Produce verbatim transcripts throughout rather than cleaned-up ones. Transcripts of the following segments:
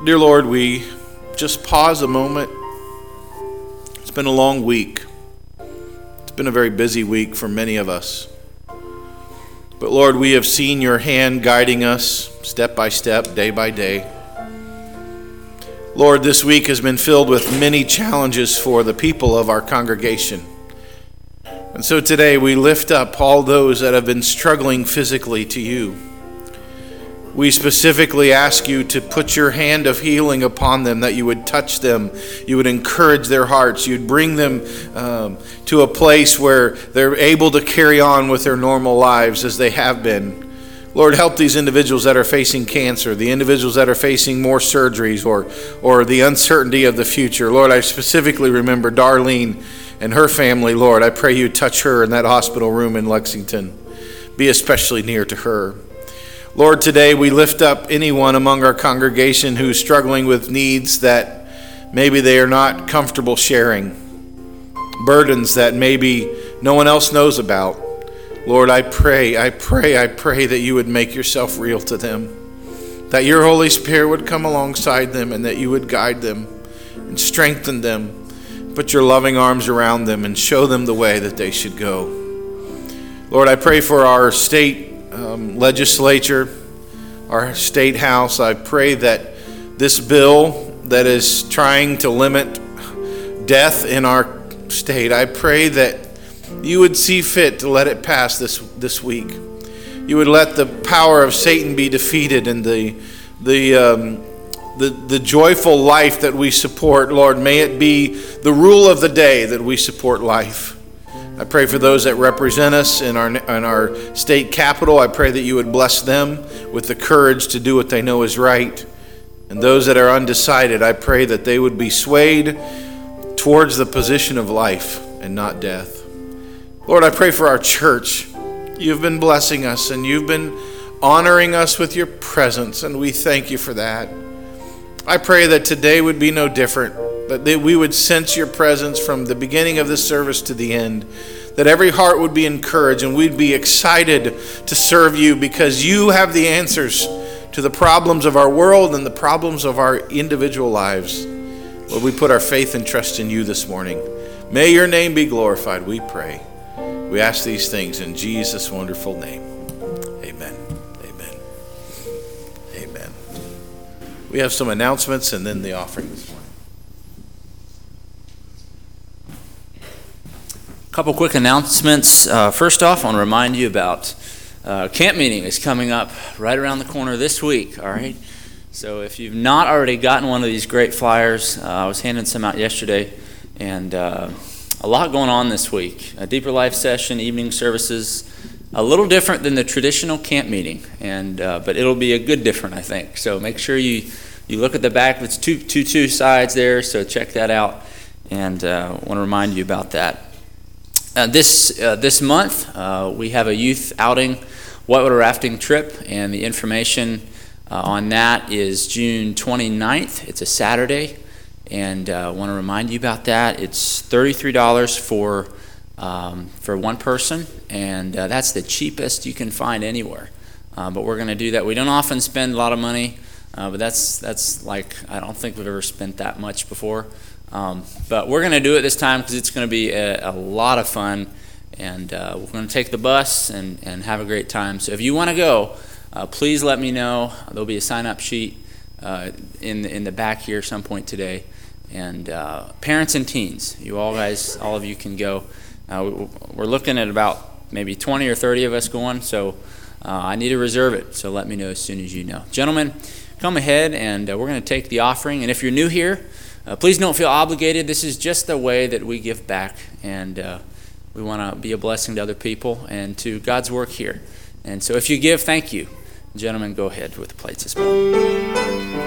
Dear Lord, we just pause a moment. It's been a long week. It's been a very busy week for many of us. But Lord, we have seen your hand guiding us step by step, day by day. Lord, this week has been filled with many challenges for the people of our congregation. And so today we lift up all those that have been struggling physically to you. We specifically ask you to put your hand of healing upon them, that you would touch them, you would encourage their hearts, you'd bring them um, to a place where they're able to carry on with their normal lives as they have been. Lord, help these individuals that are facing cancer, the individuals that are facing more surgeries or, or the uncertainty of the future. Lord, I specifically remember Darlene and her family. Lord, I pray you touch her in that hospital room in Lexington. Be especially near to her. Lord, today we lift up anyone among our congregation who's struggling with needs that maybe they are not comfortable sharing, burdens that maybe no one else knows about. Lord, I pray, I pray, I pray that you would make yourself real to them, that your Holy Spirit would come alongside them and that you would guide them and strengthen them, put your loving arms around them and show them the way that they should go. Lord, I pray for our state Um, legislature, our state house. I pray that this bill that is trying to limit death in our state, I pray that you would see fit to let it pass this this week. You would let the power of Satan be defeated and the the um, the the joyful life that we support, Lord, may it be the rule of the day that we support life. I pray for those that represent us in our in our state capital. I pray that you would bless them with the courage to do what they know is right. And those that are undecided, I pray that they would be swayed towards the position of life and not death. Lord, I pray for our church. You've been blessing us and you've been honoring us with your presence, and we thank you for that. I pray that today would be no different, that we would sense your presence from the beginning of this service to the end, that every heart would be encouraged and we'd be excited to serve you because you have the answers to the problems of our world and the problems of our individual lives. Lord, we put our faith and trust in you this morning. May your name be glorified, we pray. We ask these things in Jesus' wonderful name. Amen. Amen. Amen. We have some announcements and then the offering this morning. A couple quick announcements. Uh, first off, I want to remind you about uh, camp meeting is coming up right around the corner this week, all right? So if you've not already gotten one of these great flyers, uh, I was handing some out yesterday, and uh, a lot going on this week. A deeper life session, evening services, a little different than the traditional camp meeting, and uh, but it'll be a good different, I think. So make sure you, you look at the back. It's two, two, two sides there, so check that out, and uh, I want to remind you about that. Uh, this uh, this month, uh, we have a youth outing, whitewater rafting trip, and the information uh, on that is June twenty-ninth. It's a Saturday, and I uh, want to remind you about that. It's thirty-three dollars for um, for one person, and uh, that's the cheapest you can find anywhere. Uh, but we're going to do that. We don't often spend a lot of money, uh, but that's that's like I don't think we've ever spent that much before. Um, but we're going to do it this time because it's going to be a, a lot of fun, and uh, we're going to take the bus and, and have a great time. So if you want to go, uh, please let me know. There'll be a sign-up sheet uh, in the, in the back here some point today. And uh, parents and teens, you all guys, all of you can go. Uh, we're looking at about maybe twenty or thirty of us going, so uh, I need to reserve it. So let me know as soon as you know. Gentlemen, come ahead, and uh, we're going to take the offering. And if you're new here, Uh, please don't feel obligated. This is just the way that we give back, and uh, we want to be a blessing to other people and to God's work here. And so if you give, thank you. Gentlemen, go ahead with the plates as well.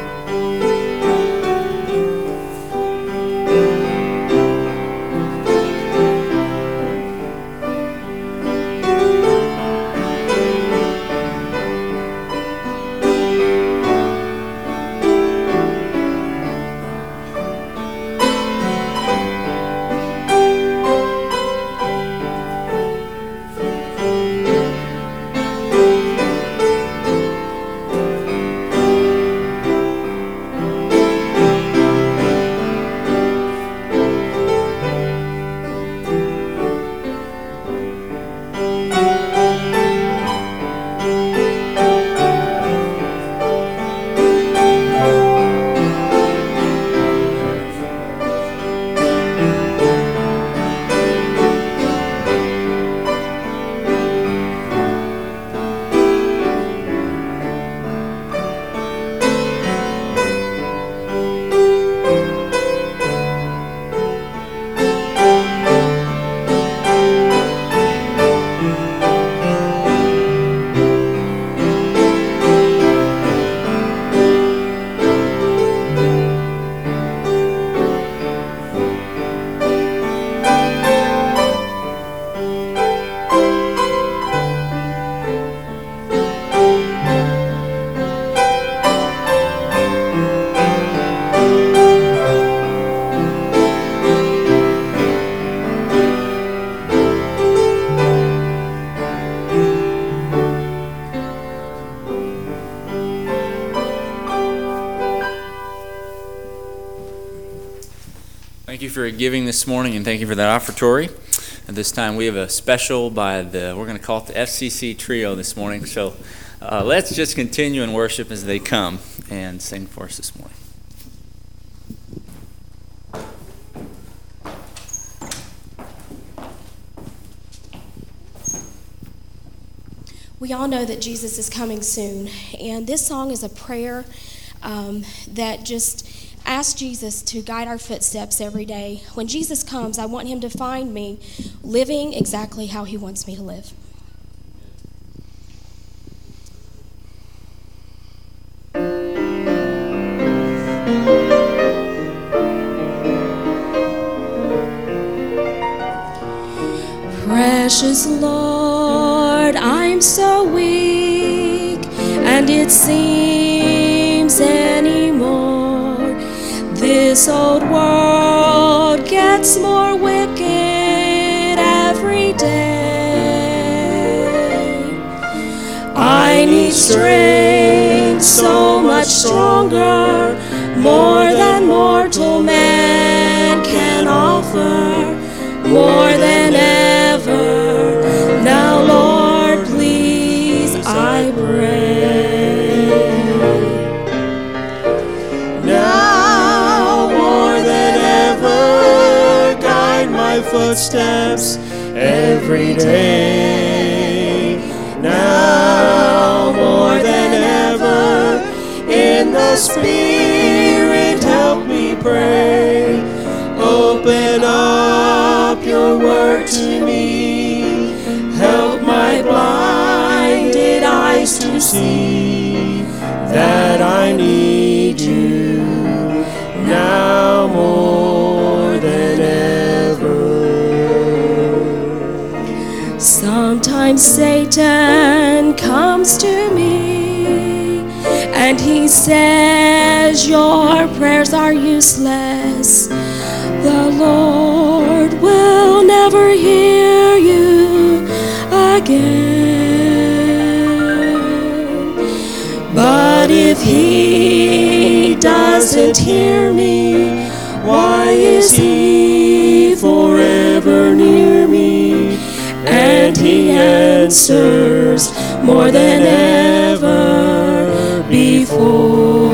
you for giving this morning, and thank you for that offertory. At this time, we have a special by the, we're going to call it the F C C Trio this morning. So uh, let's just continue in worship as they come and sing for us this morning. We all know that Jesus is coming soon, and this song is a prayer um, that just asks Jesus to guide our footsteps every day. When Jesus comes, I want him to find me living exactly how he wants me to live. Precious Lord, I'm so weak, and it seems anymore this old world gets more wicked every day. I need strength so much stronger, more than mortal man can offer, more than ever. Now, Lord, please, I pray. Now, more than ever, guide my footsteps every day. Now, more than ever, in the Spirit, help me pray. Open up your word to me. Help my blinded eyes to see that I need you now more than ever. Sometimes Satan comes to me and he says, your prayers are useless. The Lord will never hear you again. But if he doesn't hear me, why is he forever near me? And he answers more than ever before.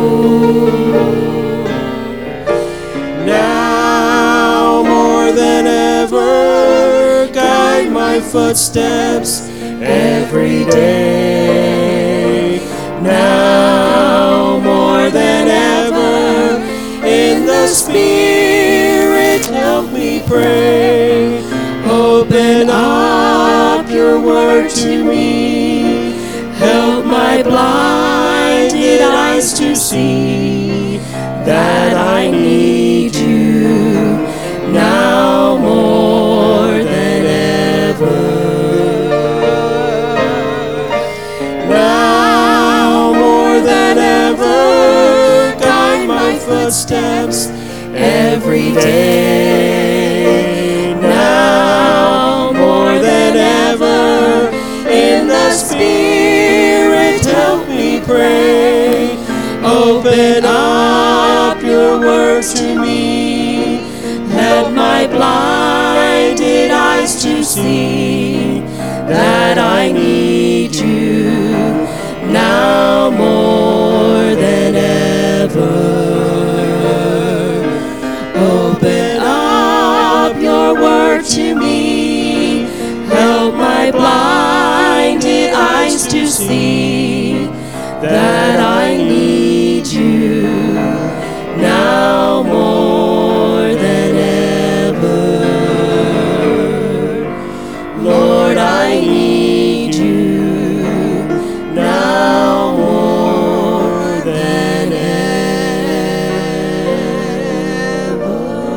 Now more than ever, guide my footsteps every day. Now more than ever, in the Spirit help me pray. Open up your word to me. Help my blinded eyes to see that I need you now more than ever. Now more than ever, guide my footsteps every day. Now more than ever, in the Spirit help me pray. Open up your word to me. Help my blinded eyes to see that I need you now more than ever. Open up your word to me. Help my blinded eyes to see that I need you now more than ever. Lord, I need you now more than ever.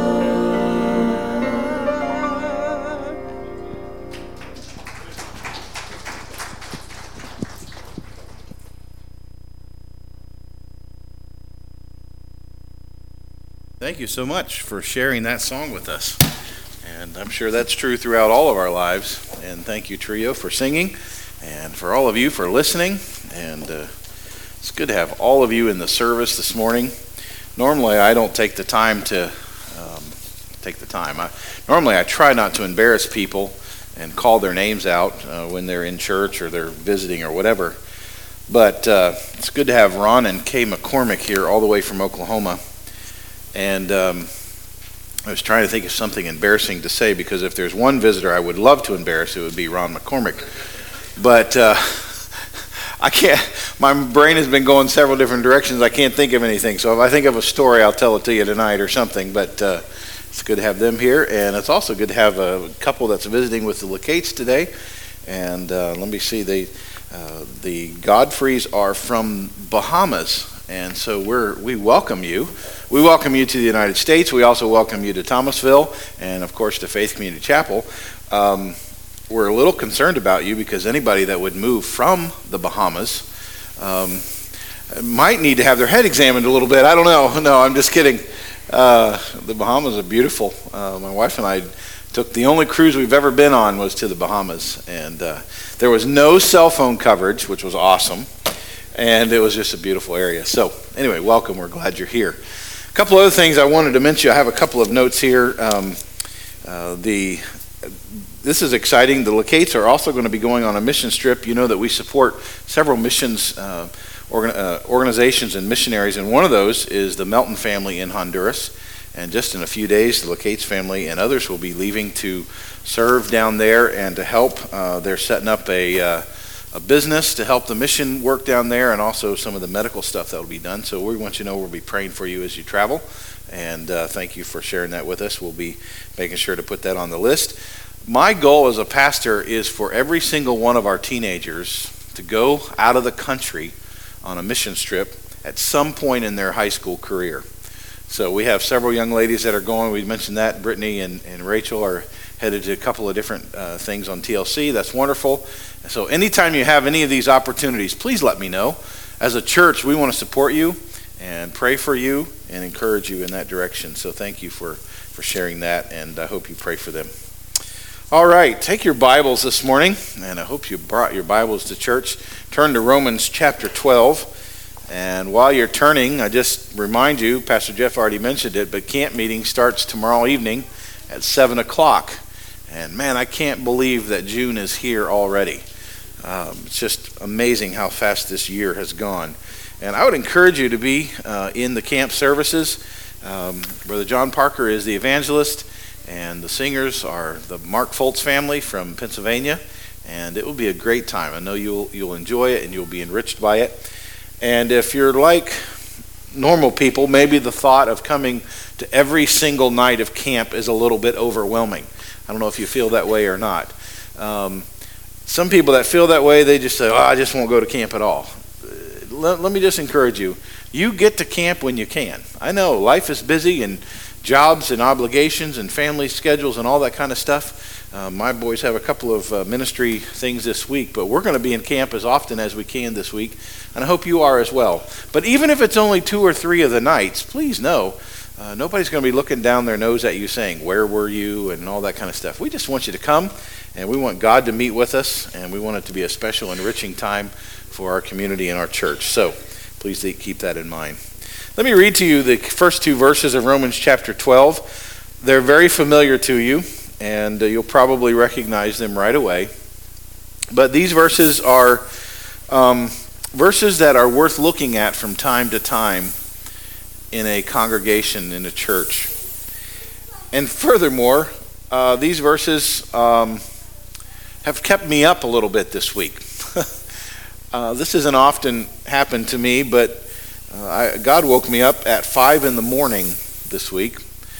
Thank you so much for sharing that song with us. And I'm sure that's true throughout all of our lives. And thank you, Trio, for singing, and for all of you for listening. And uh, it's good to have all of you in the service this morning. Normally, I don't take the time to um, take the time. I, normally I try not to embarrass people and call their names out uh, when they're in church or they're visiting or whatever. But uh, it's good to have Ron and Kay McCormick here all the way from Oklahoma. And um, I was trying to think of something embarrassing to say, because if there's one visitor I would love to embarrass, it would be Ron McCormick. But uh, I can't, my brain has been going several different directions. I can't think of anything. So if I think of a story, I'll tell it to you tonight or something. But uh, it's good to have them here. And it's also good to have a couple that's visiting with the Lacates today. And uh, let me see, they, uh, the Godfreys are from Bahamas. And so we're, we welcome you. We welcome you to the United States. We also welcome you to Thomasville and, of course, to Faith Community Chapel. Um, we're a little concerned about you because anybody that would move from the Bahamas um, might need to have their head examined a little bit. I don't know. No, I'm just kidding. Uh, the Bahamas are beautiful. Uh, my wife and I took the only cruise we've ever been on was to the Bahamas. And uh, there was no cell phone coverage, which was awesome. And it was just a beautiful area. So anyway, welcome. We're glad you're here. A couple other things I wanted to mention. I have a couple of notes here. Um, uh, the this is exciting. The Lacates are also going to be going on a mission trip. You know that we support several missions uh, organ, uh, organizations and missionaries, and one of those is the Melton family in Honduras. And just in a few days, the Lacates family and others will be leaving to serve down there and to help. Uh, they're setting up a uh, a business to help the mission work down there, and also some of the medical stuff that will be done. So we want you to know we'll be praying for you as you travel, and uh, thank you for sharing that with us. We'll be making sure to put that on the list. My goal as a pastor is for every single one of our teenagers to go out of the country on a mission trip at some point in their high school career. So we have several young ladies that are going. We mentioned that. Brittany and, and Rachel are headed to a couple of different uh, things on T L C. That's wonderful. So anytime you have any of these opportunities, please let me know. As a church, we want to support you and pray for you and encourage you in that direction. So thank you for, for sharing that, and I hope you pray for them. All right, take your Bibles this morning, and I hope you brought your Bibles to church. Turn to Romans chapter twelve. And while you're turning, I just remind you, Pastor Jeff already mentioned it, but camp meeting starts tomorrow evening at seven o'clock. And man, I can't believe that June is here already. Um, it's just amazing how fast this year has gone. And I would encourage you to be uh, in the camp services. Um, Brother John Parker is the evangelist, and the singers are the Mark Foltz family from Pennsylvania. And it will be a great time. I know you'll you'll enjoy it and you'll be enriched by it. And if you're like normal people, maybe the thought of coming to every single night of camp is a little bit overwhelming. I don't know if you feel that way or not. Um, some people that feel that way, they just say, oh, I just won't go to camp at all. Let, let me just encourage you. You get to camp when you can. I know life is busy, and jobs and obligations and family schedules and all that kind of stuff. Uh, my boys have a couple of uh, ministry things this week, but we're going to be in camp as often as we can this week, and I hope you are as well. But even if it's only two or three of the nights, please know uh, nobody's going to be looking down their nose at you saying, where were you, and all that kind of stuff. We just want you to come, and we want God to meet with us, and we want it to be a special, enriching time for our community and our church. So please keep that in mind. Let me read to you the first two verses of Romans chapter twelve. They're very familiar to you, and uh, you'll probably recognize them right away. But these verses are um, verses that are worth looking at from time to time in a congregation, in a church. And furthermore, uh, these verses um, have kept me up a little bit this week. uh, this doesn't often happen to me, but uh, I, God woke me up at five in the morning this week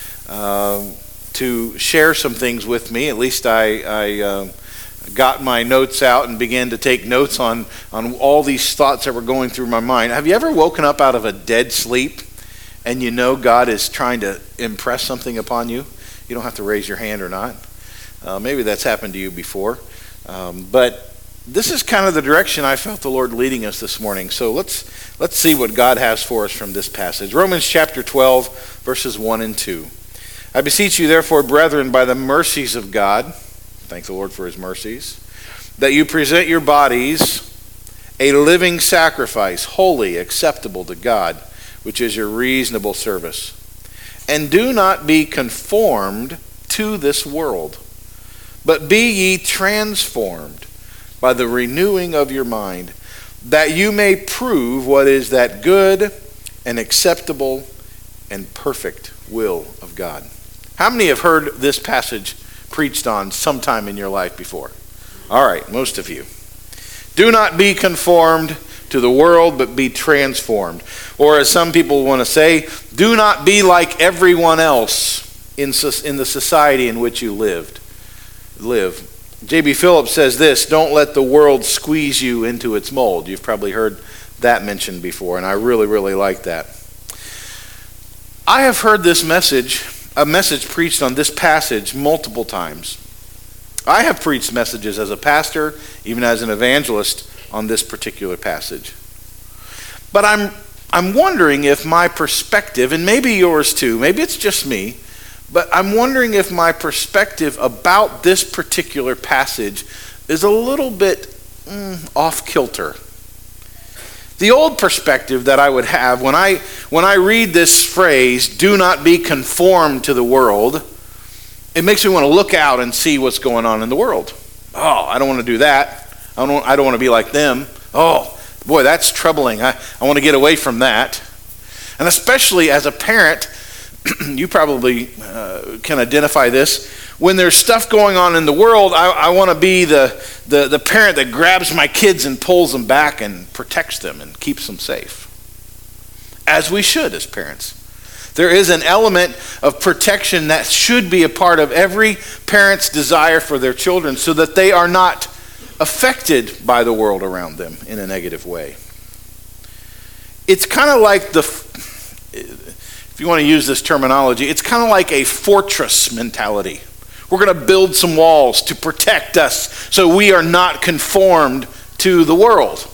uh, to share some things with me. At least I, I uh, got my notes out and began to take notes on, on all these thoughts that were going through my mind. Have you ever woken up out of a dead sleep and you know God is trying to impress something upon you? You don't have to raise your hand or not. Uh, maybe that's happened to you before. Um, but this is kind of the direction I felt the Lord leading us this morning. So let's let's see what God has for us from this passage. Romans chapter twelve, verses one and two. I beseech you, therefore, brethren, by the mercies of God, thank the Lord for his mercies, that you present your bodies a living sacrifice, holy, acceptable to God, which is your reasonable service. And do not be conformed to this world, but be ye transformed by the renewing of your mind, that you may prove what is that good and acceptable and perfect will of God. How many have heard this passage preached on sometime in your life before? All right, most of you. Do not be conformed to the world, but be transformed. Or as some people want to say, do not be like everyone else in, in the society in which you lived. live. J B Phillips says this: don't let the world squeeze you into its mold. You've probably heard that mentioned before, and I really, really like that. I have heard this message, a message preached on this passage multiple times. I have preached messages as a pastor, even as an evangelist, on this particular passage. But I'm I'm wondering if my perspective, and maybe yours too, maybe it's just me, but I'm wondering if my perspective about this particular passage is a little bit mm, off kilter. The old perspective that I would have when I when I read this phrase, do not be conformed to the world, it makes me want to look out and see what's going on in the world. Oh, I don't want to do that. I don't I don't want to be like them. Oh, boy, that's troubling. I, I want to get away from that. And especially as a parent, you probably uh, can identify this. When there's stuff going on in the world, I, I want to be the, the, the parent that grabs my kids and pulls them back and protects them and keeps them safe. As we should as parents. There is an element of protection that should be a part of every parent's desire for their children so that they are not affected by the world around them in a negative way. It's kind of like the... If you want to use this terminology, it's kind of like a fortress mentality. We're going to build some walls to protect us so we are not conformed to the world.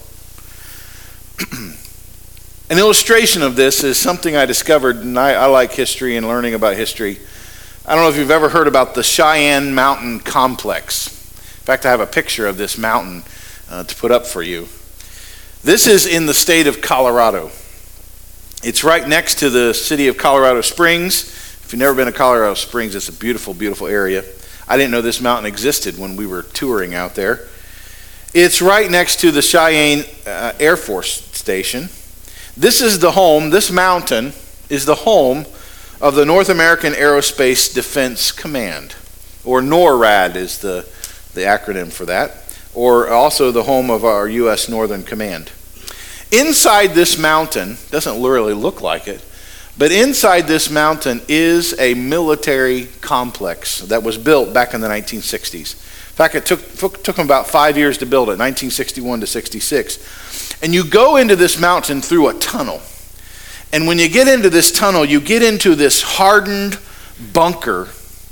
An illustration of this is something I discovered, and I, I like history and learning about history. I don't know if you've ever heard about the Cheyenne Mountain Complex. In fact, I have a picture of this mountain uh, to put up for you. This is in the state of Colorado. It's right next to the city of Colorado Springs. If you've never been to Colorado Springs, it's a beautiful, beautiful area. I didn't know this mountain existed when we were touring out there. It's right next to the Cheyenne uh, Air Force Station. This is the home, this mountain is the home of the North American Aerospace Defense Command, or NORAD is the, the acronym for that, or also the home of our U S Northern Command. Inside this mountain, doesn't really look like it, but inside this mountain is a military complex that was built back in the nineteen sixties. In fact, it took, took them about five years to build it, nineteen sixty-one to sixty-six. And you go into this mountain through a tunnel. And when you get into this tunnel, you get into this hardened bunker.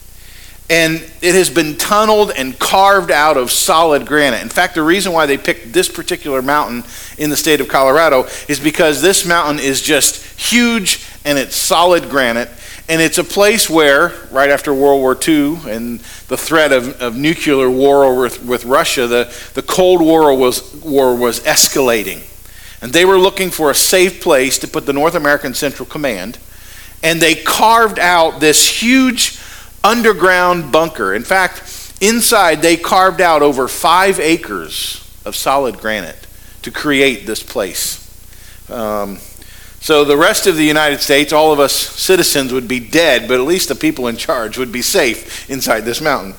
And it has been tunneled and carved out of solid granite. In fact, the reason why they picked this particular mountain in the state of Colorado is because this mountain is just huge and it's solid granite. And it's a place where, right after World War Two and the threat of, of nuclear war with, with Russia, the, the Cold War was, war was escalating. And they were looking for a safe place to put the North American Central Command. And they carved out this huge underground bunker. In fact, inside they carved out over five acres of solid granite to create this place. Um, so the rest of the United States, all of us citizens would be dead, but at least the people in charge would be safe inside this mountain.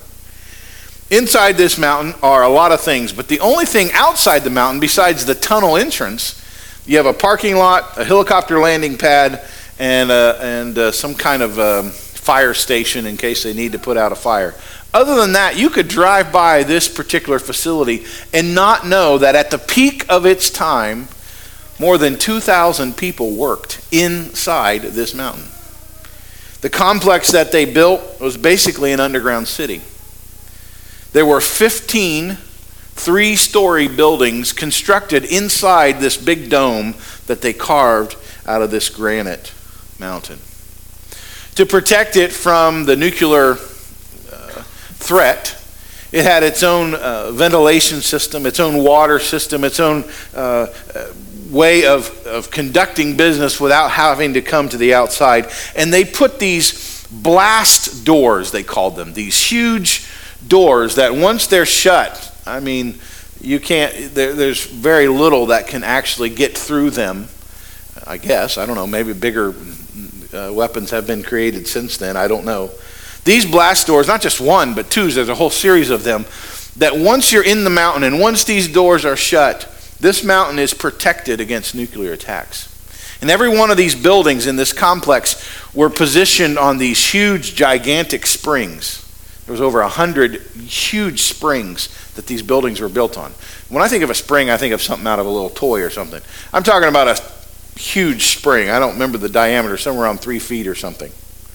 Inside this mountain are a lot of things, but the only thing outside the mountain besides the tunnel entrance, you have a parking lot, a helicopter landing pad, and, uh, and uh, some kind of um, fire station in case they need to put out a fire. Other than that, you could drive by this particular facility and not know that at the peak of its time, more than two thousand people worked inside this mountain. The complex that they built was basically an underground city. There were fifteen three-story buildings constructed inside this big dome that they carved out of this granite mountain. To protect it from the nuclear uh, threat, it had its own uh, ventilation system, its own water system, its own uh, uh, way of, of conducting business without having to come to the outside. And they put these blast doors, they called them, these huge doors that once they're shut, I mean, you can't, there, there's very little that can actually get through them, I guess. I don't know, maybe bigger uh, weapons have been created since then, I don't know. These blast doors, not just one, but two, there's a whole series of them, that once you're in the mountain and once these doors are shut, this mountain is protected against nuclear attacks. And every one of these buildings in this complex were positioned on these huge, gigantic springs. There was over a hundred huge springs that these buildings were built on. When I think of a spring, I think of something out of a little toy or something. I'm talking about a huge spring. I don't remember the diameter, somewhere around three feet or something.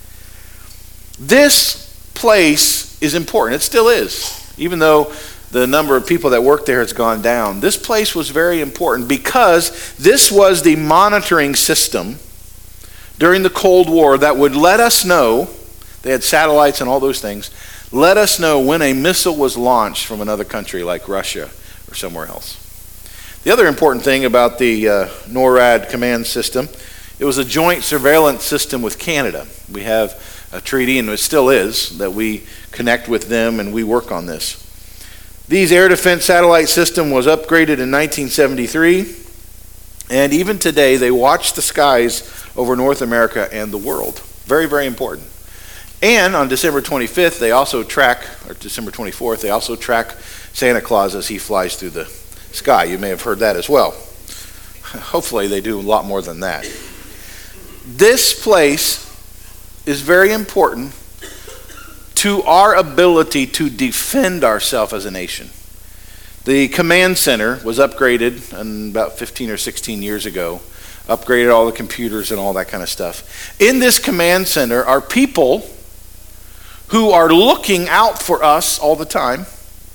This place is important. It still is, even though the number of people that work there has gone down. This place was very important because this was the monitoring system during the Cold War that would let us know, they had satellites and all those things, let us know when a missile was launched from another country like Russia or somewhere else. The other important thing about the uh, NORAD command system, it was a joint surveillance system with Canada. We have a treaty, and it still is, that we connect with them and we work on this. These air defense satellite system was upgraded in nineteen seventy-three, and even today they watch the skies over North America and the world. Very, very important. And on December twenty-fifth, they also track, or December twenty-fourth, they also track Santa Claus as he flies through the sky. You may have heard that as well. Hopefully they do a lot more than that. This place is very important to our ability to defend ourselves as a nation. The command center was upgraded in about fifteen or sixteen years ago, upgraded all the computers and all that kind of stuff. In this command center are people who are looking out for us all the time.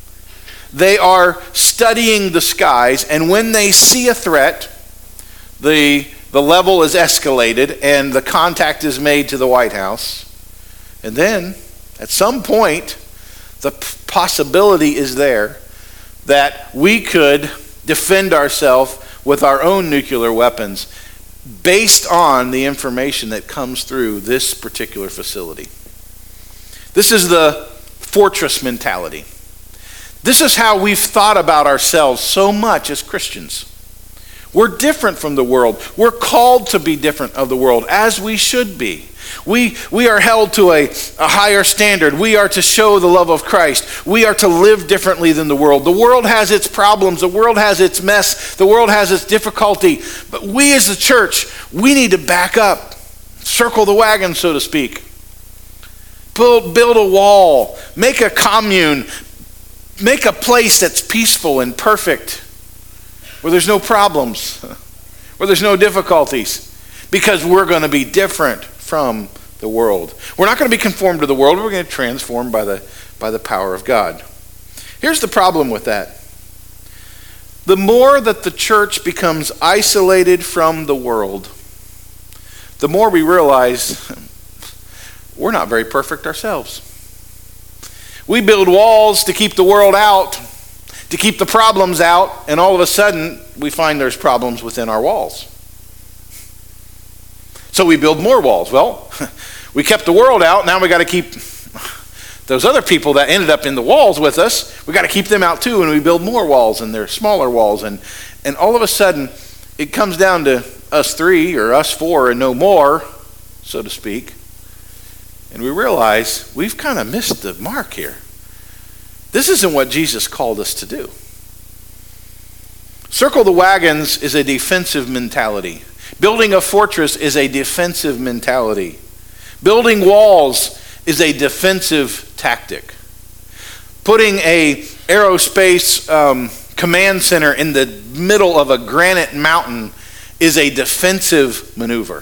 They are studying the skies, and when they see a threat, the, the level is escalated and the contact is made to the White House. And then, at some point, the possibility is there that we could defend ourselves with our own nuclear weapons based on the information that comes through this particular facility. This is the fortress mentality. This is how we've thought about ourselves so much as Christians. We're different from the world. We're called to be different of the world, as we should be. We, we are held to a, a higher standard. We are to show the love of Christ. We are to live differently than the world. The world has its problems. The world has its mess. The world has its difficulty. But we as the church, we need to back up, circle the wagon, so to speak. Build, build a wall, make a commune, make a place that's peaceful and perfect, where there's no problems, where there's no difficulties, because we're going to be different from the world. We're not going to be conformed to the world. We're going to be transformed by the, by the power of God. Here's the problem with that. The more that the church becomes isolated from the world, the more we realize we're not very perfect ourselves. We build walls to keep the world out, to keep the problems out, and all of a sudden we find there's problems within our walls. So we build more walls. Well, we kept the world out, now we got to keep those other people that ended up in the walls with us, we got to keep them out too, and we build more walls, and they're smaller walls, and, and all of a sudden it comes down to us three or us four and no more, so to speak. And we realize we've kind of missed the mark here. This isn't what Jesus called us to do. Circle the wagons is a defensive mentality. Building a fortress is a defensive mentality. Building walls is a defensive tactic. Putting a aerospace um, command center in the middle of a granite mountain is a defensive maneuver.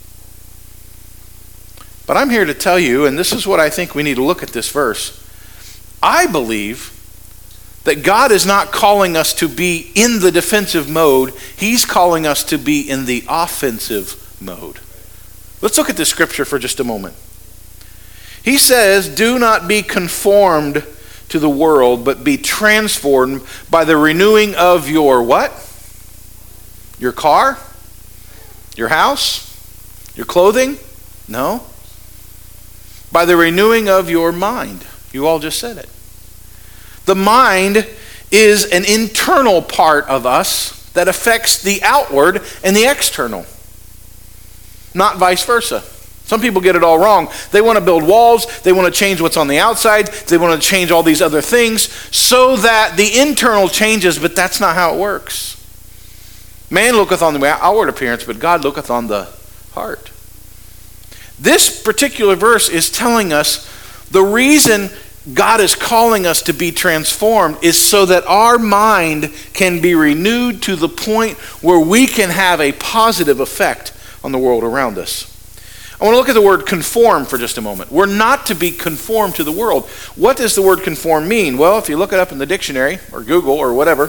But I'm here to tell you, and this is what I think we need to look at this verse. I believe that God is not calling us to be in the defensive mode. He's calling us to be in the offensive mode. Let's look at this scripture for just a moment. He says, do not be conformed to the world, but be transformed by the renewing of your what? Your car? Your house? Your clothing? No. By the renewing of your mind. You all just said it. The mind is an internal part of us that affects the outward and the external, not vice versa. Some people get it all wrong. They want to build walls. They want to change what's on the outside. They want to change all these other things so that the internal changes, but that's not how it works. Man looketh on the outward appearance, but God looketh on the heart. This particular verse is telling us the reason God is calling us to be transformed is so that our mind can be renewed to the point where we can have a positive effect on the world around us. I want to look at the word conform for just a moment. We're not to be conformed to the world. What does the word conform mean? Well, if you look it up in the dictionary or Google or whatever,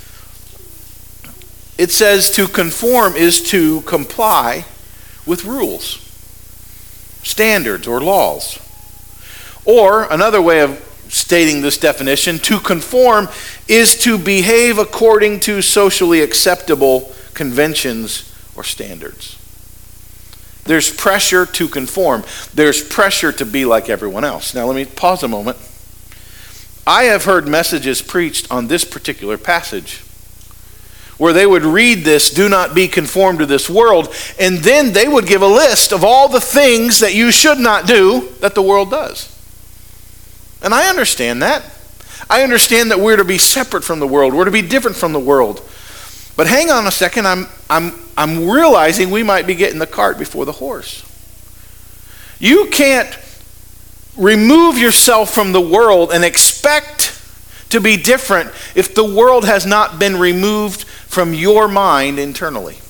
it says to conform is to comply with rules, standards, or laws. Or another way of stating this definition, to conform is to behave according to socially acceptable conventions or standards. There's pressure to conform. There's pressure to be like everyone else. Now let me pause a moment. I have heard messages preached on this particular passage where they would read this, do not be conformed to this world, and then they would give a list of all the things that you should not do that the world does. And I understand that. I understand that we're to be separate from the world. We're to be different from the world. But hang on a second, I'm I'm I'm realizing we might be getting the cart before the horse. You can't remove yourself from the world and expect to be different if the world has not been removed from your mind internally.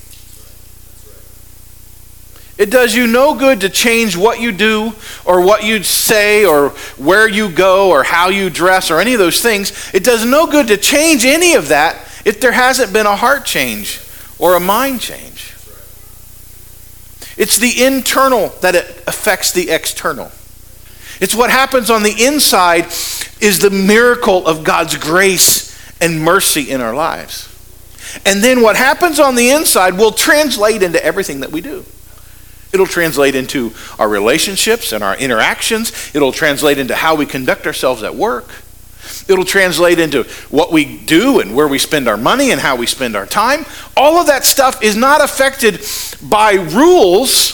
It does you no good to change what you do or what you say or where you go or how you dress or any of those things. It does no good to change any of that if there hasn't been a heart change or a mind change. It's the internal that it affects the external. It's what happens on the inside is the miracle of God's grace and mercy in our lives. And then what happens on the inside will translate into everything that we do. It'll translate into our relationships and our interactions. It'll translate into how we conduct ourselves at work. It'll translate into what we do and where we spend our money and how we spend our time. All of that stuff is not affected by rules,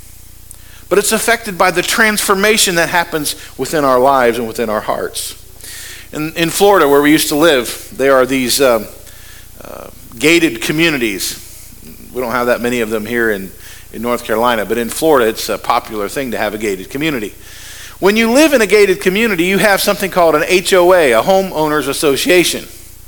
but it's affected by the transformation that happens within our lives and within our hearts. In, in Florida, where we used to live, there are these uh, uh, gated communities. We don't have that many of them here in in North Carolina, but in Florida, it's a popular thing to have a gated community. When you live in a gated community, you have something called an H O A, a homeowners association.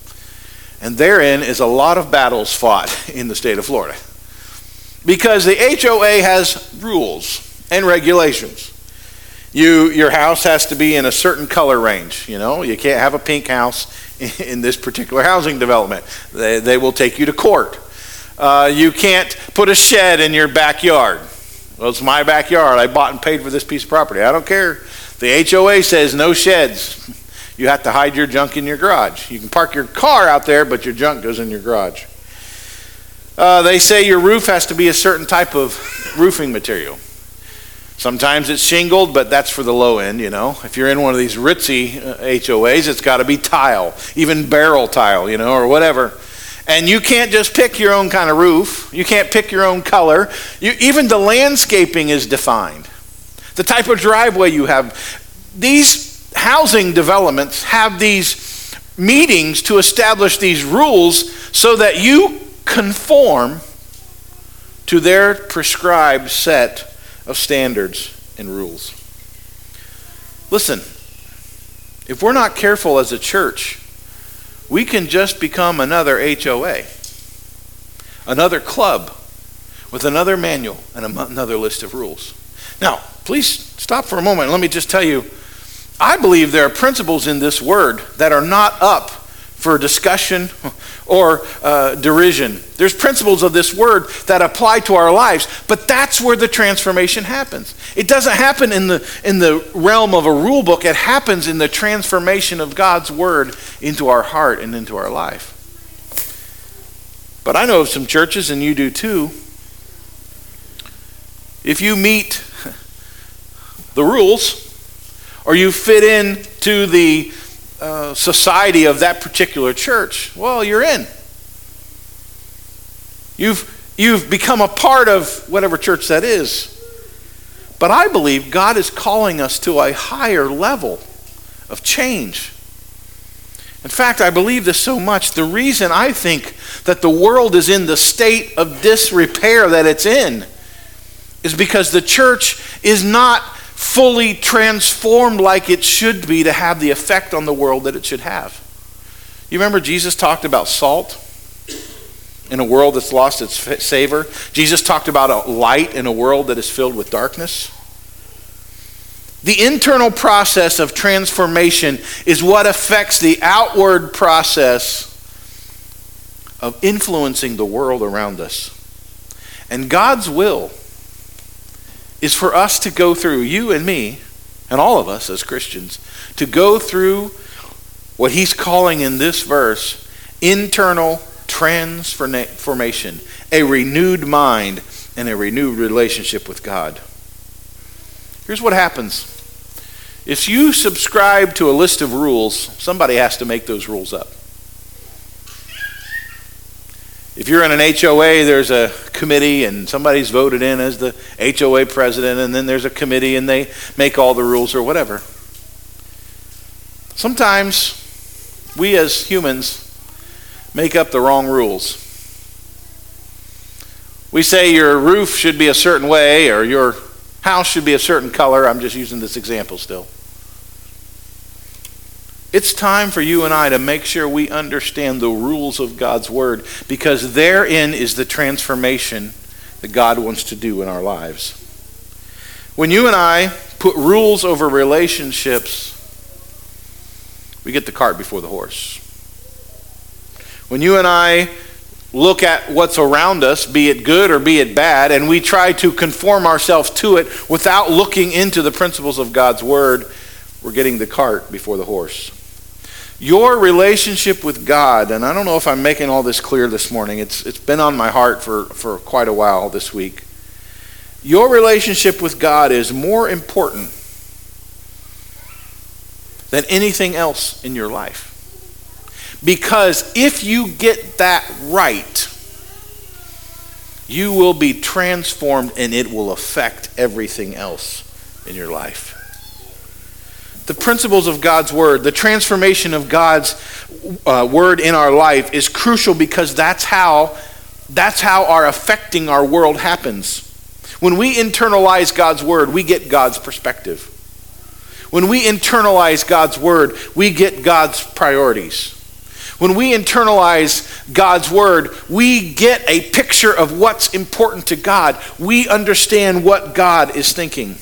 And therein is a lot of battles fought in the state of Florida. Because the H O A has rules and regulations. You, your house has to be in a certain color range. You know, you can't have a pink house in this particular housing development. They, they will take you to court. Uh, you can't put a shed in your backyard. Well, it's my backyard. I bought and paid for this piece of property. I don't care. The H O A says no sheds. You have to hide your junk in your garage. You can park your car out there, but your junk goes in your garage. Uh, they say your roof has to be a certain type of roofing material. Sometimes it's shingled, but that's for the low end, you know. If you're in one of these ritzy uh, H O As, it's got to be tile, even barrel tile, you know, or whatever. And you can't just pick your own kind of roof. You can't pick your own color. You, even the landscaping is defined. The type of driveway you have. These housing developments have these meetings to establish these rules so that you conform to their prescribed set of standards and rules. Listen, if we're not careful as a church, we can just become another H O A, another club with another manual and another list of rules. Now, please stop for a moment and let me just tell you, I believe there are principles in this word that are not up for discussion or uh, derision. There's principles of this word that apply to our lives, but that's where the transformation happens. It doesn't happen in the in the realm of a rule book. It happens in the transformation of God's word into our heart and into our life. But I know of some churches, and you do too. If you meet the rules, or you fit in to the uh, society of that particular church, well, you're in. You've, you've become a part of whatever church that is. But I believe God is calling us to a higher level of change. In fact, I believe this so much. The reason I think that the world is in the state of disrepair that it's in is because the church is not fully transformed like it should be to have the effect on the world that it should have. You remember Jesus talked about salt in a world that's lost its savor? Jesus talked about a light in a world that is filled with darkness. The internal process of transformation is what affects the outward process of influencing the world around us. And God's will is for us to go through, you and me, and all of us as Christians, to go through what he's calling in this verse, internal transformation, a renewed mind and a renewed relationship with God. Here's what happens. If you subscribe to a list of rules, somebody has to make those rules up. If you're in an H O A, there's a committee and somebody's voted in as the H O A president, and then there's a committee and they make all the rules or whatever. Sometimes we as humans make up the wrong rules. We say your roof should be a certain way or your house should be a certain color. I'm just using this example still. It's time for you and I to make sure we understand the rules of God's word, because therein is the transformation that God wants to do in our lives. When you and I put rules over relationships, we get the cart before the horse. When you and I look at what's around us, be it good or be it bad, and we try to conform ourselves to it without looking into the principles of God's word, we're getting the cart before the horse. Your relationship with God, and I don't know if I'm making all this clear this morning, it's it's been on my heart for, for quite a while this week. Your relationship with God is more important than anything else in your life. Because if you get that right, you will be transformed and it will affect everything else in your life. The principles of God's word, the transformation of God's uh, word in our life is crucial, because that's how, that's how our affecting our world happens. When we internalize God's word, we get God's perspective. When we internalize God's word, we get God's priorities. When we internalize God's word, we get a picture of what's important to God. We understand what God is thinking.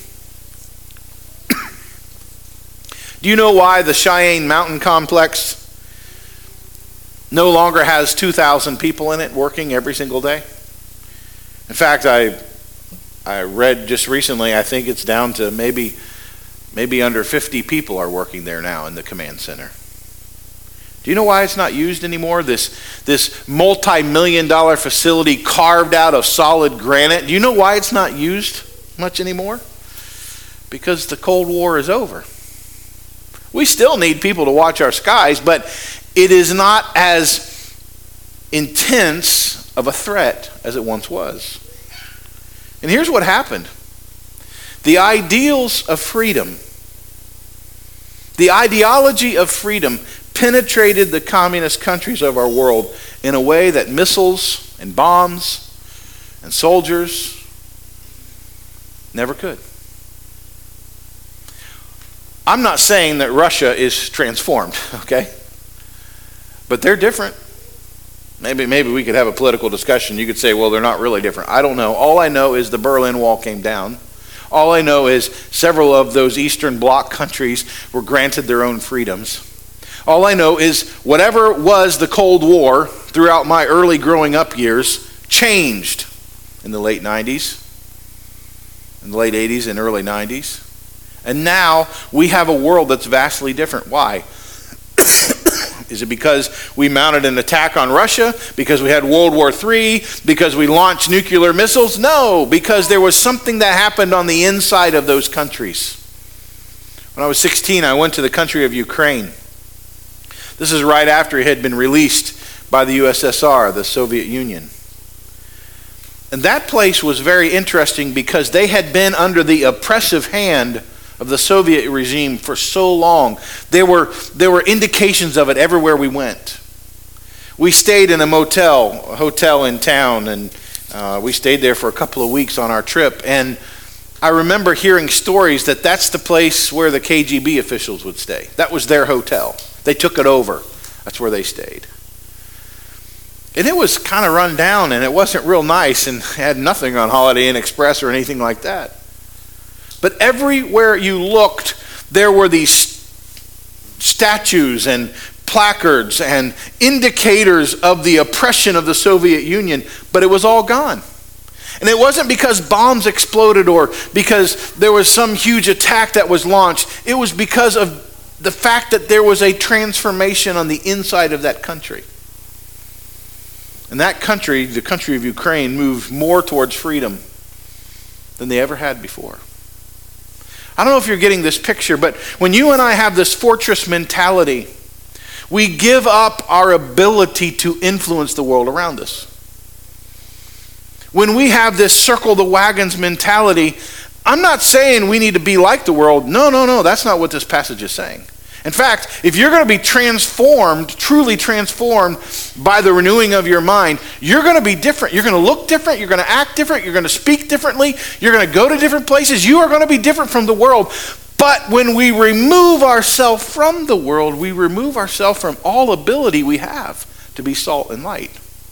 Do you know why the Cheyenne Mountain Complex no longer has two thousand people in it working every single day? In fact, I I read just recently, I think it's down to maybe maybe under fifty people are working there now in the command center. Do you know why it's not used anymore? This, this multi-million dollar facility carved out of solid granite. Do you know why it's not used much anymore? Because the Cold War is over. We still need people to watch our skies, but it is not as intense of a threat as it once was. And here's what happened. The ideals of freedom, the ideology of freedom penetrated the communist countries of our world in a way that missiles and bombs and soldiers never could. I'm not saying that Russia is transformed, okay? But they're different. Maybe maybe we could have a political discussion. You could say, well, they're not really different. I don't know. All I know is the Berlin Wall came down. All I know is several of those Eastern Bloc countries were granted their own freedoms. All I know is whatever was the Cold War throughout my early growing up years changed in the late nineties, in the late eighties and early nineties. And now we have a world that's vastly different. Why? Is it because we mounted an attack on Russia? Because we had World War Three? Because we launched nuclear missiles? No, because there was something that happened on the inside of those countries. When I was sixteen, I went to the country of Ukraine. This is right after it had been released by the U S S R, the Soviet Union. And that place was very interesting because they had been under the oppressive hand of the Soviet regime for so long. There were, there were indications of it everywhere we went. We stayed in a motel, a hotel in town, and uh, we stayed there for a couple of weeks on our trip. And I remember hearing stories that that's the place where the K G B officials would stay. That was their hotel. They took it over. That's where they stayed. And it was kind of run down, and it wasn't real nice, and had nothing on Holiday Inn Express or anything like that. But everywhere you looked, there were these statues and placards and indicators of the oppression of the Soviet Union, but it was all gone. And it wasn't because bombs exploded or because there was some huge attack that was launched. It was because of the fact that there was a transformation on the inside of that country. And that country, the country of Ukraine, moved more towards freedom than they ever had before. I don't know if you're getting this picture, but when you and I have this fortress mentality, we give up our ability to influence the world around us. When we have this circle the wagons mentality, I'm not saying we need to be like the world. No, no, no, that's not what this passage is saying. In fact, if you're going to be transformed, truly transformed by the renewing of your mind, you're going to be different. You're going to look different. You're going to act different. You're going to speak differently. You're going to go to different places. You are going to be different from the world. But when we remove ourselves from the world, we remove ourselves from all ability we have to be salt and light.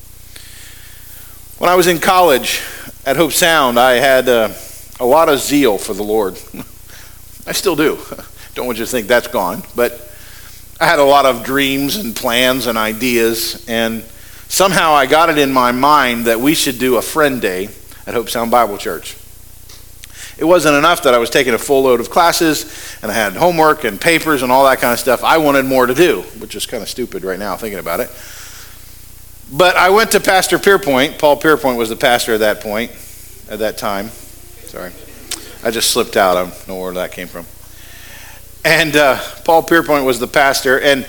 When I was in college at Hope Sound, I had uh, a lot of zeal for the Lord. I still do. Don't want you to think that's gone, but I had a lot of dreams and plans and ideas, and somehow I got it in my mind that we should do a friend day at Hope Sound Bible Church. It wasn't enough that I was taking a full load of classes, and I had homework and papers and all that kind of stuff. I wanted more to do, which is kind of stupid right now thinking about it. But I went to Pastor Pierpoint. Paul Pierpoint was the pastor at that point, at that time. Sorry. I just slipped out. I don't know where that came from. And uh, Paul Pierpoint was the pastor, and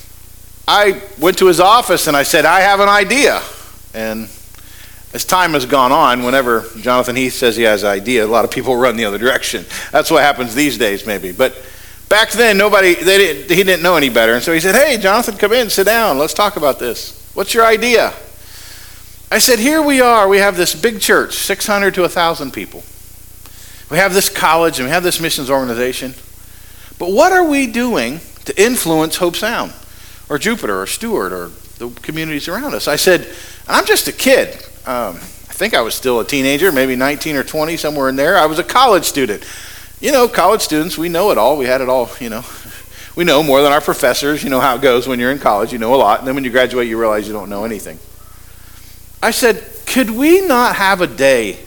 I went to his office and I said, I have an idea. And as time has gone on, whenever Jonathan Heath says he has an idea, a lot of people run the other direction. That's what happens these days maybe. But back then, nobody, they didn't, he didn't know any better. And so he said, hey, Jonathan, come in, sit down. Let's talk about this. What's your idea? I said, here we are. We have this big church, six hundred to one thousand people. We have this college and we have this missions organization. But what are we doing to influence Hope Sound or Jupiter or Stewart or the communities around us? I said, I'm just a kid. Um, I think I was still a teenager, maybe nineteen or twenty, somewhere in there. I was a college student. You know, college students, we know it all. We had it all, you know. We know more than our professors. You know how it goes when you're in college. You know a lot. And then when you graduate, you realize you don't know anything. I said, could we not have a day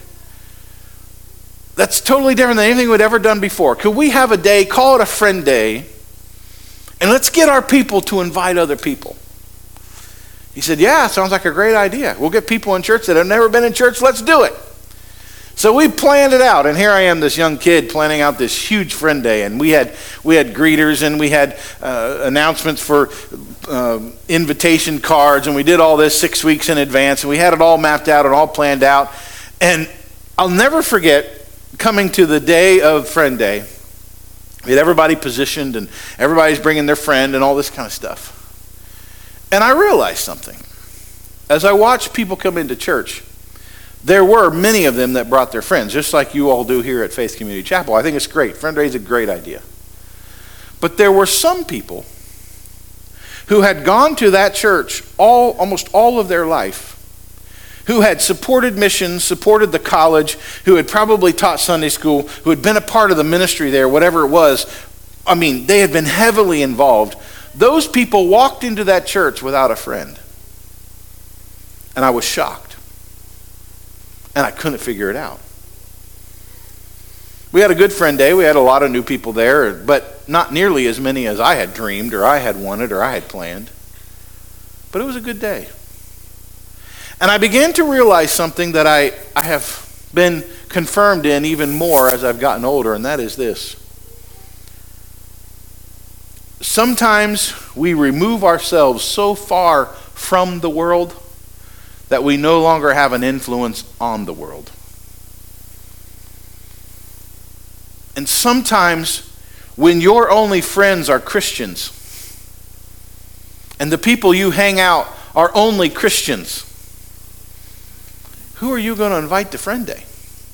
that's totally different than anything we'd ever done before? Could we have a day, call it a friend day, and let's get our people to invite other people? He said, yeah, sounds like a great idea. We'll get people in church that have never been in church. Let's do it. So we planned it out, and here I am, this young kid, planning out this huge friend day, and we had we had greeters, and we had uh, announcements for uh, invitation cards, and we did all this six weeks in advance, and we had it all mapped out and all planned out. And I'll never forget coming to the day of Friend Day. We had everybody positioned, and everybody's bringing their friend and all this kind of stuff. And I realized something. As I watched people come into church, there were many of them that brought their friends, just like you all do here at Faith Community Chapel. I think it's great. Friend Day is a great idea. But there were some people who had gone to that church all almost all of their life, who had supported missions, supported the college, who had probably taught Sunday school, who had been a part of the ministry there, whatever it was. I mean, they had been heavily involved. Those people walked into that church without a friend. And I was shocked. And I couldn't figure it out. We had a good friend day. We had a lot of new people there, but not nearly as many as I had dreamed or I had wanted or I had planned. But it was a good day. And I began to realize something that I, I have been confirmed in even more as I've gotten older, and that is this. Sometimes we remove ourselves so far from the world that we no longer have an influence on the world. And sometimes when your only friends are Christians and the people you hang out are only Christians, who are you going to invite to Friend Day?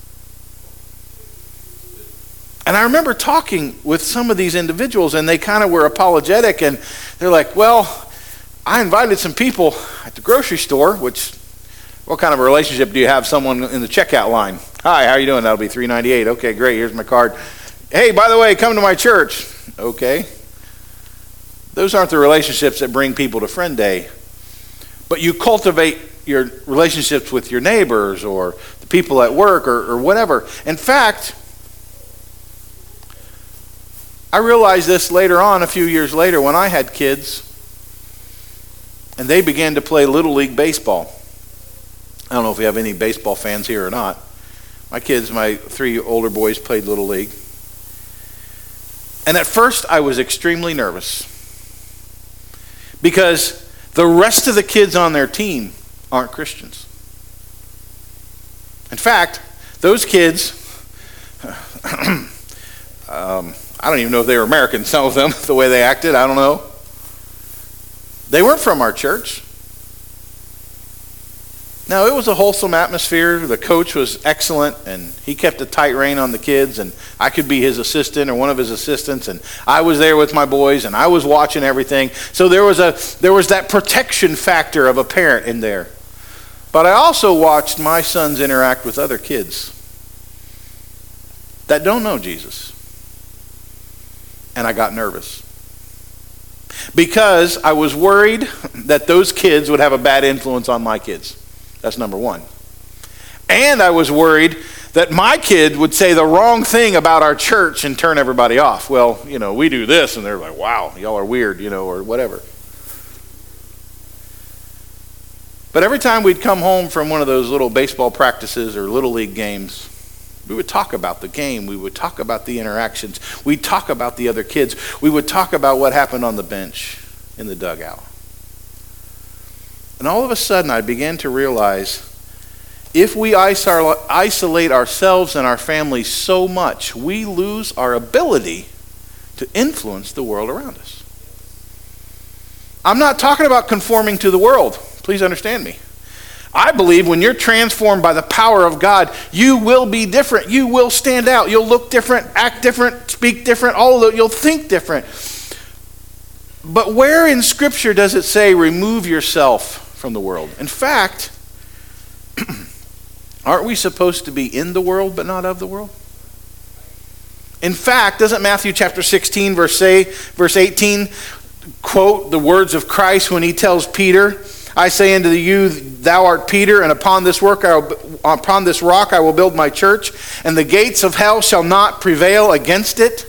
And I remember talking with some of these individuals, and they kind of were apologetic, and they're like, well, I invited some people at the grocery store, which, what kind of a relationship do you have someone in the checkout line? Hi, how are you doing? That'll be three ninety-eight. Okay, great, here's my card. Hey, by the way, come to my church. Okay. Those aren't the relationships that bring people to Friend Day. But you cultivate your relationships with your neighbors or the people at work or, or whatever. In fact, I realized this later on, a few years later, when I had kids and they began to play Little League baseball. I don't know if we have any baseball fans here or not. My kids, my three older boys, played Little League. And at first I was extremely nervous because the rest of the kids on their team aren't Christians. In fact, those kids, um, I don't even know if they were Americans, some of them, the way they acted, I don't know. They weren't from our church. Now, it was a wholesome atmosphere. The coach was excellent, and he kept a tight rein on the kids, and I could be his assistant or one of his assistants, and I was there with my boys, and I was watching everything. So there was a there was that protection factor of a parent in there. But I also watched my sons interact with other kids that don't know Jesus. And I got nervous because I was worried that those kids would have a bad influence on my kids. That's number one. And I was worried that my kid would say the wrong thing about our church and turn everybody off. Well, you know, we do this, and they're like, wow, y'all are weird, you know, or whatever. But every time we'd come home from one of those little baseball practices or Little League games, we would talk about the game. We would talk about the interactions. We'd talk about the other kids. We would talk about what happened on the bench in the dugout. And all of a sudden, I began to realize if we isolate ourselves and our families so much, we lose our ability to influence the world around us. I'm not talking about conforming to the world. Please understand me. I believe when you're transformed by the power of God, you will be different. You will stand out. You'll look different, act different, speak different, all of it. You'll think different. But where in Scripture does it say remove yourself from the world? In fact, aren't we supposed to be in the world but not of the world? In fact, doesn't Matthew chapter sixteen verse say, verse eighteen quote the words of Christ when he tells Peter, I say unto you, thou art Peter, and upon this work, I will, upon this rock I will build my church, and the gates of hell shall not prevail against it.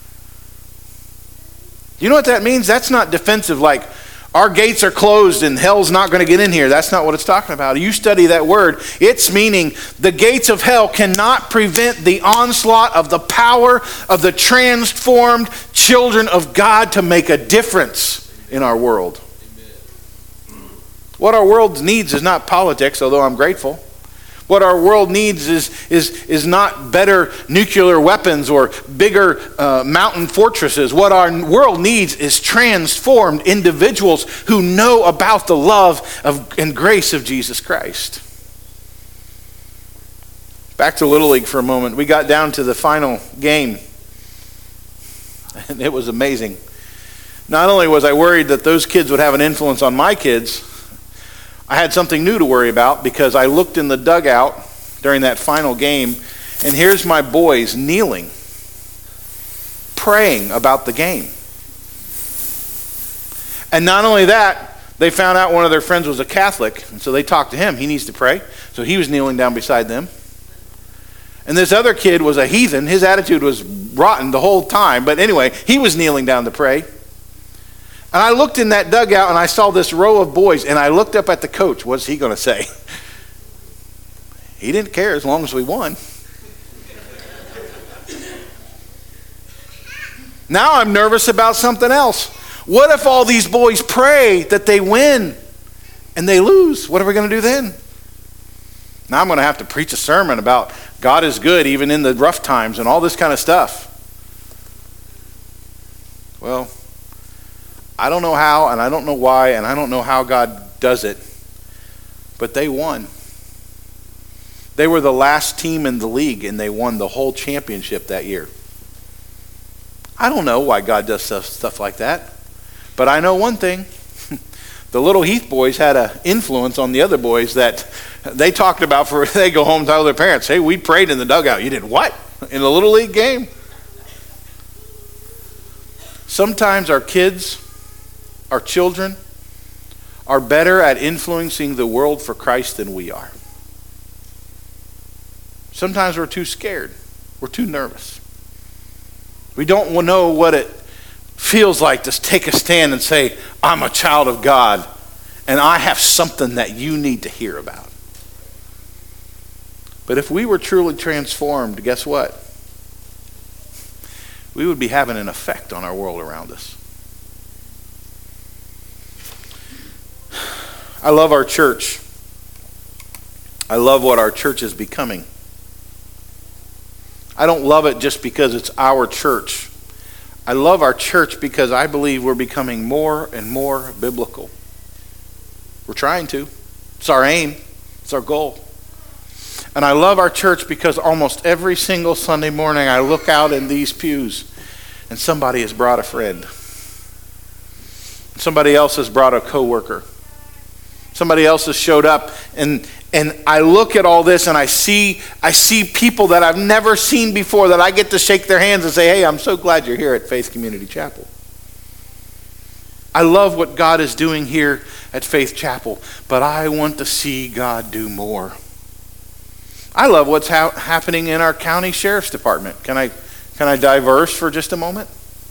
You know what that means? That's not defensive, like our gates are closed and hell's not going to get in here. That's not what it's talking about. You study that word, it's meaning the gates of hell cannot prevent the onslaught of the power of the transformed children of God to make a difference in our world. What our world needs is not politics, although I'm grateful. What our world needs is, is, is not better nuclear weapons or bigger uh, mountain fortresses. What our world needs is transformed individuals who know about the love of, and grace of Jesus Christ. Back to Little League for a moment. We got down to the final game, and it was amazing. Not only was I worried that those kids would have an influence on my kids, I had something new to worry about because I looked in the dugout during that final game, and here's my boys kneeling, praying about the game. And not only that, they found out one of their friends was a Catholic, and so they talked to him. He needs to pray. So he was kneeling down beside them. And this other kid was a heathen. His attitude was rotten the whole time. But anyway, he was kneeling down to pray. And I looked in that dugout and I saw this row of boys, and I looked up at the coach. What's he going to say? He didn't care as long as we won. Now I'm nervous about something else. What if all these boys pray that they win and they lose? What are we going to do then? Now I'm going to have to preach a sermon about God is good even in the rough times and all this kind of stuff. Well, I don't know how, and I don't know why, and I don't know how God does it, but they won. They were the last team in the league, and they won the whole championship that year. I don't know why God does stuff, stuff like that, but I know one thing. The little Heath boys had an influence on the other boys that they talked about for, they go home and tell their parents, hey, we prayed in the dugout. You did what? In the Little League game? Sometimes our kids, our children, are better at influencing the world for Christ than we are. Sometimes we're too scared. We're too nervous. We don't know what it feels like to take a stand and say, I'm a child of God, and I have something that you need to hear about. But if we were truly transformed, guess what? We would be having an effect on our world around us. I love our church. I love what our church is becoming. I don't love it just because it's our church. I love our church because I believe we're becoming more and more biblical. We're trying to. It's our aim. It's our goal. And I love our church because almost every single Sunday morning I look out in these pews and somebody has brought a friend. Somebody else has brought a coworker. Somebody else has showed up, and and I look at all this and I see I see people that I've never seen before that I get to shake their hands and say, hey, I'm so glad you're here at Faith Community Chapel. I love what God is doing here at Faith Chapel, but I want to see God do more. I love what's ha- happening in our county sheriff's department. Can I can I diverse for just a moment?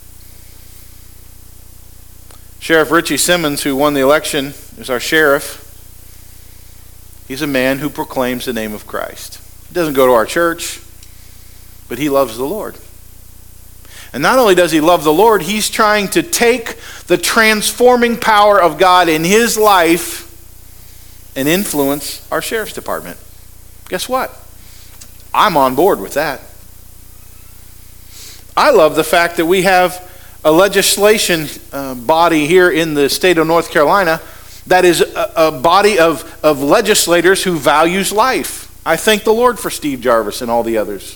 Sheriff Richie Simmons, who won the election, is our sheriff. He's a man who proclaims the name of Christ. He doesn't go to our church, but he loves the Lord. And not only does he love the Lord, he's trying to take the transforming power of God in his life and influence our sheriff's department. Guess what? I'm on board with that. I love the fact that we have a legislation uh, body here in the state of North Carolina that is a, a body of, of legislators who values life. I thank the Lord for Steve Jarvis and all the others.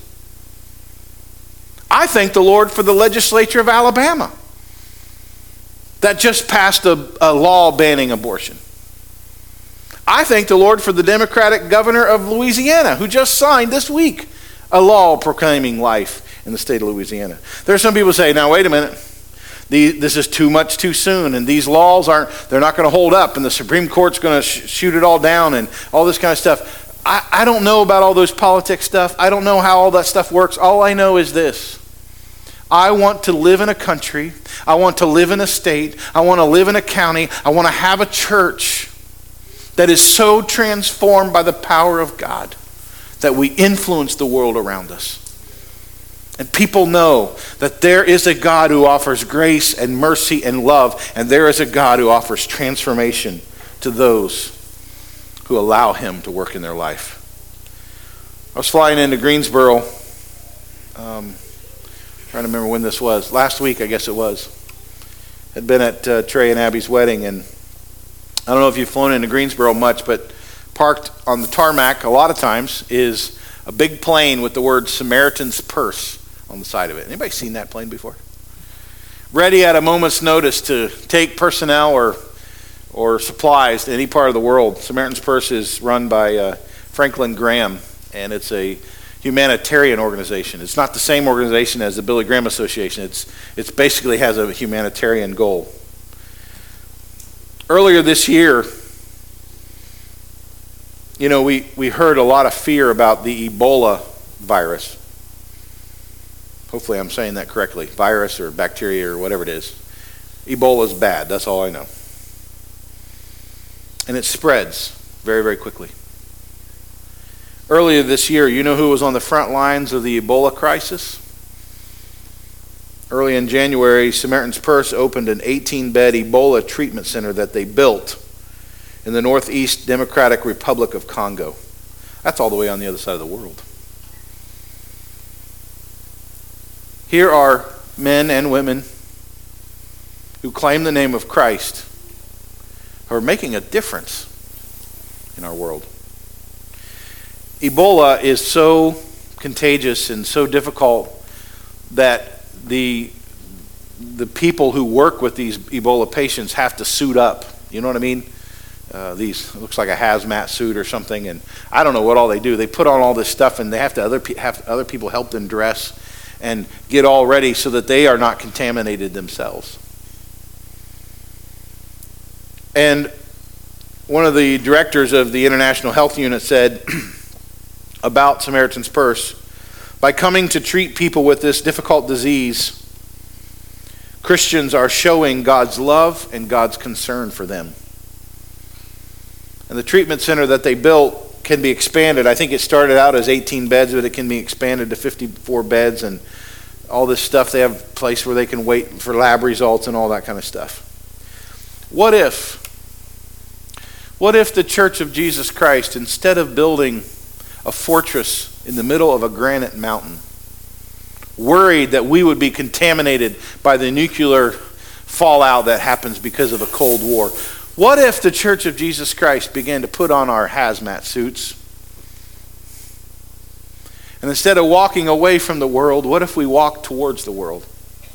I thank the Lord for the legislature of Alabama that just passed a, a law banning abortion. I thank the Lord for the Democratic governor of Louisiana who just signed this week a law proclaiming life in the state of Louisiana. There are some people who say, now wait a minute. The, this is too much too soon, and these laws aren't, they're not going to hold up, and the Supreme Court's going to sh- shoot it all down, and all this kind of stuff. I, I don't know about all those politics stuff. I don't know how all that stuff works. All I know is this. I want to live in a country. I want to live in a state. I want to live in a county. I want to have a church that is so transformed by the power of God that we influence the world around us. And people know that there is a God who offers grace and mercy and love, and there is a God who offers transformation to those who allow him to work in their life. I was flying into Greensboro, um, trying to remember when this was, last week I guess it was. Had been at uh, Trey and Abby's wedding, and I don't know if you've flown into Greensboro much, but parked on the tarmac a lot of times is a big plane with the word Samaritan's Purse on the side of it. Anybody seen that plane before? Ready at a moment's notice to take personnel or or supplies to any part of the world. Samaritan's Purse is run by uh, Franklin Graham, and it's a humanitarian organization. It's not the same organization as the Billy Graham Association. It's it's basically has a humanitarian goal. Earlier this year, you know, we, we heard a lot of fear about the Ebola virus. Hopefully I'm saying that correctly. Virus or bacteria or whatever it is. Ebola is bad. That's all I know. And it spreads very, very quickly. Earlier this year, you know who was on the front lines of the Ebola crisis? Early in January, Samaritan's Purse opened an eighteen-bed Ebola treatment center that they built in the Northeast Democratic Republic of Congo. That's all the way on the other side of the world. Here are men and women who claim the name of Christ, who are making a difference in our world. Ebola is so contagious and so difficult that the the people who work with these Ebola patients have to suit up. You know what I mean? Uh, these it looks like a hazmat suit or something, and I don't know what all they do. They put on all this stuff, and they have to other pe- have other people help them dress and get all ready so that they are not contaminated themselves. And one of the directors of the International Health Unit said about Samaritan's Purse, by coming to treat people with this difficult disease, Christians are showing God's love and God's concern for them. And the treatment center that they built can be expanded. I think it started out as eighteen beds, but it can be expanded to fifty-four beds and all this stuff. They have a place where they can wait for lab results and all that kind of stuff. What if, what if the Church of Jesus Christ, instead of building a fortress in the middle of a granite mountain, worried that we would be contaminated by the nuclear fallout that happens because of a Cold War, what if the Church of Jesus Christ began to put on our hazmat suits? And instead of walking away from the world, what if we walked towards the world?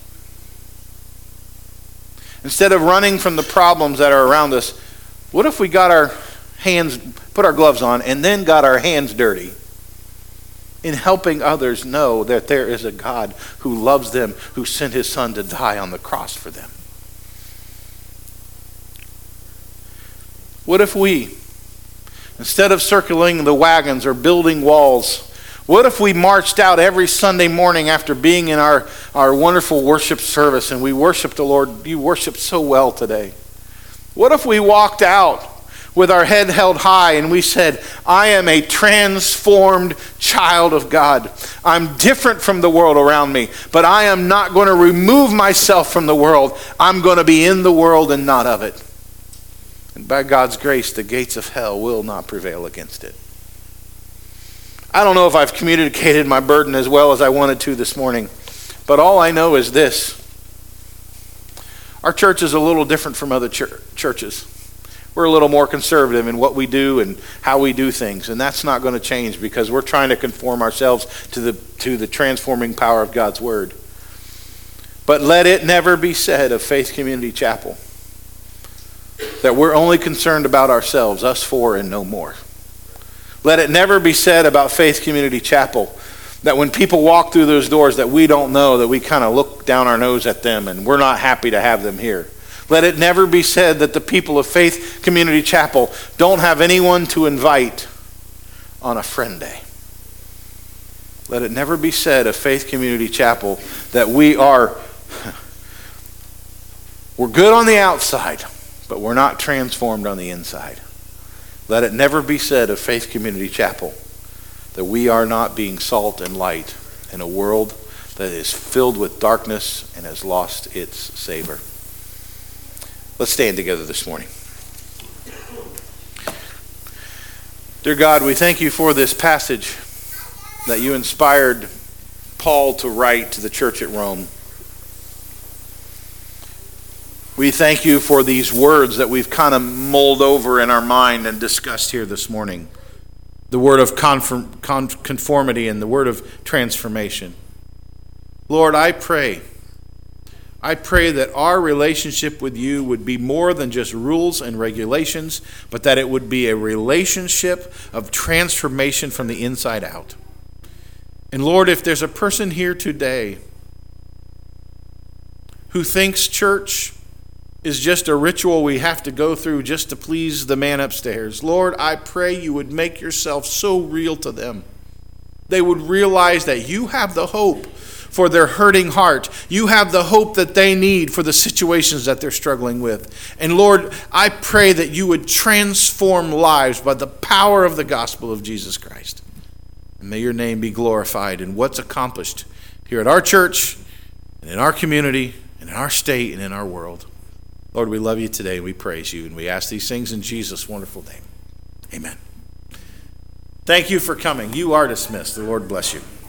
Instead of running from the problems that are around us, what if we got our hands, put our gloves on, and then got our hands dirty in helping others know that there is a God who loves them, who sent his son to die on the cross for them? What if we, instead of circling the wagons or building walls, what if we marched out every Sunday morning after being in our, our wonderful worship service and we worshiped the Lord? You worshiped so well today. What if we walked out with our head held high and we said, I am a transformed child of God. I'm different from the world around me, but I am not going to remove myself from the world. I'm going to be in the world and not of it. And by God's grace, the gates of hell will not prevail against it. I don't know if I've communicated my burden as well as I wanted to this morning, but all I know is this. Our church is a little different from other ch- churches. We're a little more conservative in what we do and how we do things, and that's not going to change because we're trying to conform ourselves to the to the transforming power of God's Word. But let it never be said of Faith Community Chapel that we're only concerned about ourselves, us four and no more. Let it never be said about Faith Community Chapel that when people walk through those doors that we don't know, that we kind of look down our nose at them and we're not happy to have them here. Let it never be said that the people of Faith Community Chapel don't have anyone to invite on a friend day. Let it never be said of Faith Community Chapel that we are, we're good on the outside, but we're not transformed on the inside. Let it never be said of Faith Community Chapel that we are not being salt and light in a world that is filled with darkness and has lost its savor. Let's stand together this morning. Dear God, we thank you for this passage that you inspired Paul to write to the church at Rome. We thank you for these words that we've kind of mulled over in our mind and discussed here this morning. The word of conform, conformity and the word of transformation. Lord, I pray, I pray that our relationship with you would be more than just rules and regulations, but that it would be a relationship of transformation from the inside out. And Lord, if there's a person here today who thinks church is just a ritual we have to go through just to please the man upstairs, Lord, I pray you would make yourself so real to them. They would realize that you have the hope for their hurting heart. You have the hope that they need for the situations that they're struggling with. And Lord, I pray that you would transform lives by the power of the gospel of Jesus Christ. And may your name be glorified in what's accomplished here at our church, and in our community, and in our state, and in our world. Lord, we love you today. We praise you, and we ask these things in Jesus' wonderful name. Amen. Thank you for coming. You are dismissed. The Lord bless you.